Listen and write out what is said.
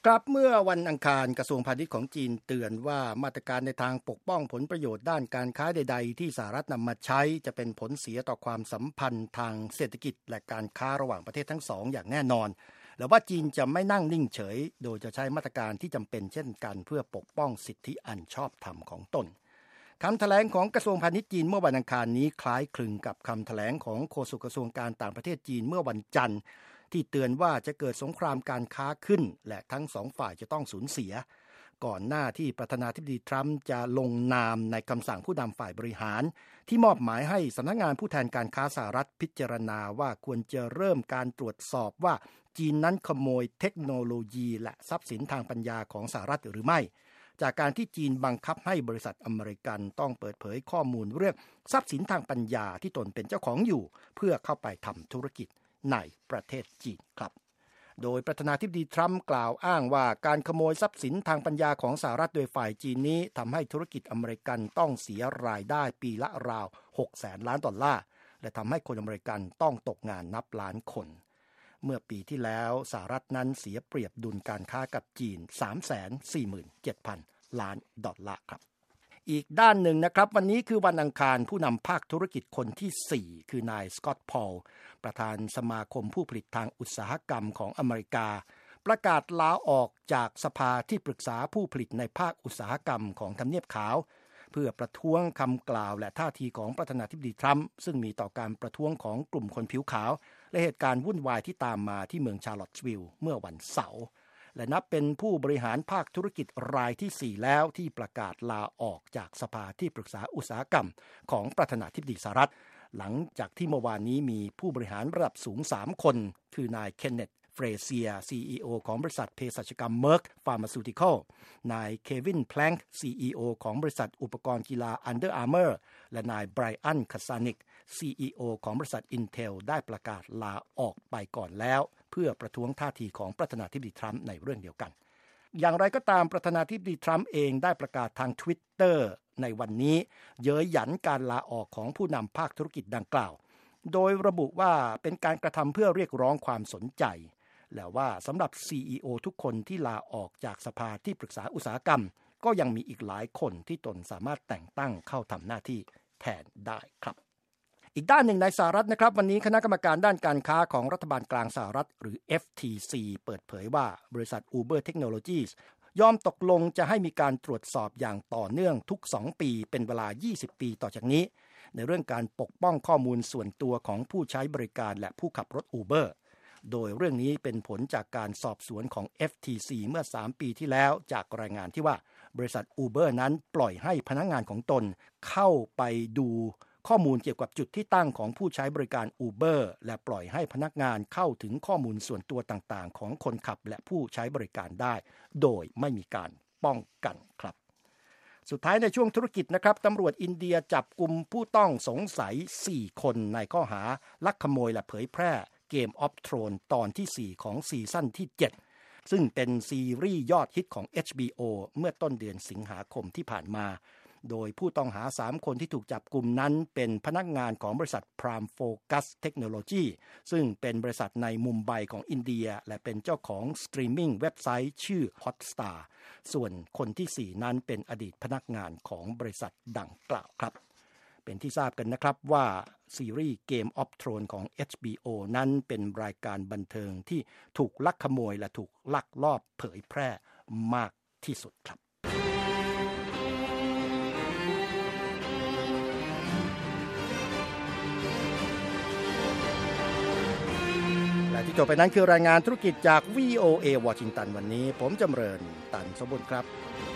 ครับเมื่อวันอังคารกระทรวงพาณิชย์ของจีนเตือนว่ามาตรการในทางปกป้องผลประโยชน์ด้านการค้าใดๆที่สหรัฐนำมาใช้จะเป็นผลเสียต่อความสัมพันธ์ทางเศรษฐกิจและการค้าระหว่างประเทศทั้งสองอย่างแน่นอนและว่าจีนจะไม่นั่งนิ่งเฉยโดยจะใช้มาตรการที่จำเป็นเช่นกันเพื่อปกป้องสิทธิอันชอบธรรมของตนคำแถลงของกระทรวงพาณิชย์จีนเมื่อวันอังคารนี้คล้ายคลึงกับคำแถลงของโฆษกกระทรวงการต่างประเทศจีนเมื่อวันจันทร์ที่เตือนว่าจะเกิดสงครามการค้าขึ้นและทั้งสองฝ่ายจะต้องสูญเสียก่อนหน้าที่ประธานาธิบดีทรัมป์จะลงนามในคำสั่งผู้นำฝ่ายบริหารที่มอบหมายให้สำนักงานผู้แทนการค้าสหรัฐพิจารณาว่าควรจะเริ่มการตรวจสอบว่าจีนนั้นขโมยเทคโนโลยีและทรัพย์สินทางปัญญาของสหรัฐหรือไม่จากการที่จีนบังคับให้บริษัทอเมริกันต้องเปิดเผยข้อมูลเรื่องทรัพย์สินทางปัญญาที่ตนเป็นเจ้าของอยู่เพื่อเข้าไปทำธุรกิจในประเทศจีนครับโดยประธานาธิบดีทรัมป์กล่าวอ้างว่าการขโมยทรัพย์สินทางปัญญาของสหรัฐโดยฝ่ายจีนนี้ทำให้ธุรกิจอเมริกันต้องเสียรายได้ปีละราว 600,000 ล้านดอลลาร์และทำให้คนอเมริกันต้องตกงานนับล้านคนเมื่อปีที่แล้วสหรัฐนั้นเสียเปรียบดุลการค้ากับจีน 347,000 ล้านดอลลาร์ครับอีกด้านหนึ่งนะครับวันนี้คือวันอังคารผู้นำภาคธุรกิจคนที่4คือนายสกอตต์พอลประธานสมาคมผู้ผลิตทางอุตสาหกรรมของอเมริกาประกาศลาออกจากสภาที่ปรึกษาผู้ผลิตในภาคอุตสาหกรรมของทำเนียบขาวเพื่อประท้วงคำกล่าวและท่าทีของประธานาธิบดีทรัมป์ซึ่งมีต่อการประท้วงของกลุ่มคนผิวขาวและเหตุการณ์วุ่นวายที่ตามมาที่เมืองชาร์ลอตส์วิลล์เมื่อวันเสาร์และนับเป็นผู้บริหารภาคธุรกิจรายที่4แล้วที่ประกาศลาออกจากสภาที่ปรึกษาอุตสาหกรรมของประธานาธิบดีสหรัฐหลังจากที่เมื่อวานนี้มีผู้บริหารระดับสูง3คนคือนายเคนเนธเฟรเซีย CEO ของบริษัทเภสัชกรรมเมอร์กฟาร์มาซูติคอลนายเควินแพลงค์ CEO ของบริษัทอุปกรณ์กีฬา Under Armour และนายไบรอันคาซานิก CEO ของบริษัท Intel ได้ประกาศลาออกไปก่อนแล้วเพื่อประท้วงท่าทีของประธานาธิบดีทรัมป์ในเรื่องเดียวกันอย่างไรก็ตามประธานาธิบดีทรัมป์เองได้ประกาศทาง Twitter ในวันนี้เย้ยหยันการลาออกของผู้นำภาคธุรกิจดังกล่าวโดยระบุว่าเป็นการกระทำเพื่อเรียกร้องความสนใจและว่าสำหรับ CEO ทุกคนที่ลาออกจากสภาที่ปรึกษาอุตสาหกรรมก็ยังมีอีกหลายคนที่ตนสามารถแต่งตั้งเข้าทำหน้าที่แทนได้ครับอีกด้านหนึ่งในสหรัฐนะครับวันนี้คณะกรรมการด้านการค้าของรัฐบาลกลางสหรัฐหรือ FTC เปิดเผยว่าบริษัท Uber Technologies ยอมตกลงจะให้มีการตรวจสอบอย่างต่อเนื่องทุก2ปีเป็นเวลา20ปีต่อจากนี้ในเรื่องการปกป้องข้อมูลส่วนตัวของผู้ใช้บริการและผู้ขับรถ Uber โดยเรื่องนี้เป็นผลจากการสอบสวนของ FTC เมื่อ3ปีที่แล้วจากรายงานที่ว่าบริษัท Uber นั้นปล่อยให้พนักงานของตนเข้าไปดูข้อมูลเกี่ยวกับจุดที่ตั้งของผู้ใช้บริการ Uber และปล่อยให้พนักงานเข้าถึงข้อมูลส่วนตัวต่างๆของคนขับและผู้ใช้บริการได้โดยไม่มีการป้องกันครับสุดท้ายในช่วงธุรกิจนะครับตำรวจอินเดียจับกุมผู้ต้องสงสัย4คนในข้อหาลักขโมยและเผยแพร่เกม of Thrones ตอนที่4ของซีซั่นที่7ซึ่งเป็นซีรีส์ยอดฮิตของ HBO เมื่อต้นเดือนสิงหาคมที่ผ่านมาโดยผู้ต้องหา3คนที่ถูกจับกุมนั้นเป็นพนักงานของบริษัท Prime Focus Technology ซึ่งเป็นบริษัทในมุมไบของอินเดียและเป็นเจ้าของสตรีมมิ่งเว็บไซต์ชื่อ Hotstar ส่วนคนที่4นั้นเป็นอดีตพนักงานของบริษัทดังกล่าวครับเป็นที่ทราบกันนะครับว่าซีรีส์ Game of Thrones ของ HBO นั้นเป็นรายการบันเทิงที่ถูกลักขโมยและถูกลักลอบเผยแพร่มากที่สุดครับและที่จบไปนั้นคือรายงานธุรกิจจาก VOA วอชิงตันวันนี้ผมจำเริญตันสมบูรณ์ครับ